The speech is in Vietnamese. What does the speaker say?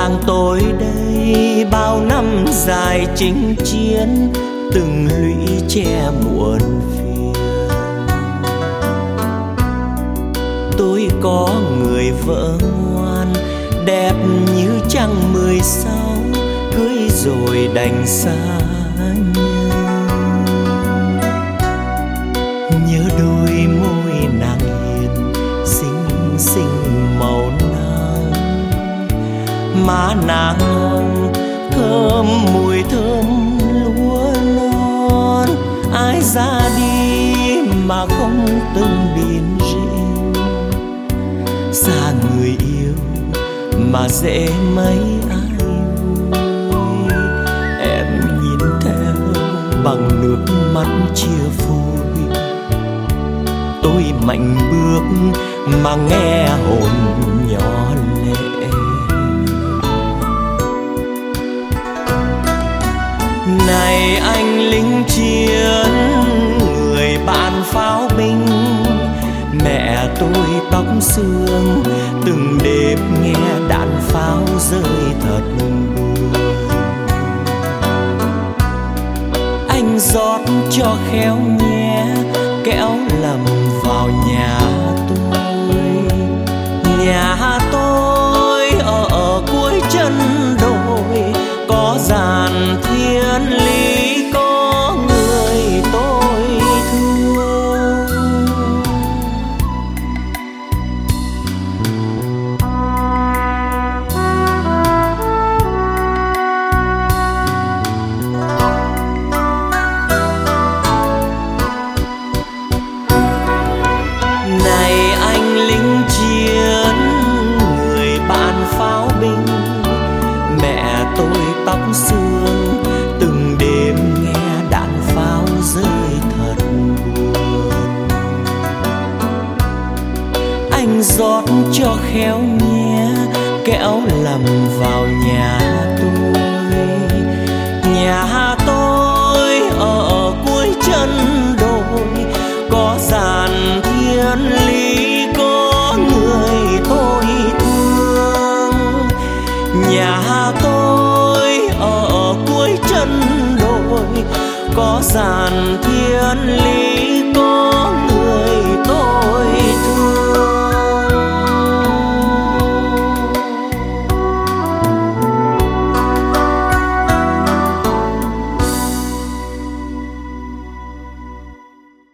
làng tôi đây bao năm dài chinh chiến, từng lũy che muộn phiền. Tôi có người vợ ngoan, đẹp như trăng 16, cưới rồi đành xa nhau. Nhớ đôi môi nàng hiền, xinh xinh màu nắng, má nàng hồng thơm mùi thơm lúa non. Ai ra đi mà không từng biển riêng, xa người yêu mà dễ mấy ai vui. Em nhìn theo bằng nước mắt chia phôi, tôi mạnh bước mà nghe hồn nhỏ lệ. Này anh lính chiến, người bạn pháo binh, mẹ tôi tóc xương, từng đêm nghe đạn pháo rơi thật buồn. Anh rót cho khéo nhé, kẻo lầm vào nhà tôi. Nhà tôi ở cuối chân đồi, có dàn thiên lý, có người tôi thương. Này anh lính chiến, người bạn pháo binh, mẹ tôi tóc xương, từng đêm nghe đạn pháo rơi thật buồn. Anh rót cho khéo nhé, kẻo lầm vào nhà tôi. Nhà tôi ở cuối chân đồi, có dàn thiên lý, có người tôi thương. Nhà tôi ở cuối chân đồi, có dàn thiên lý,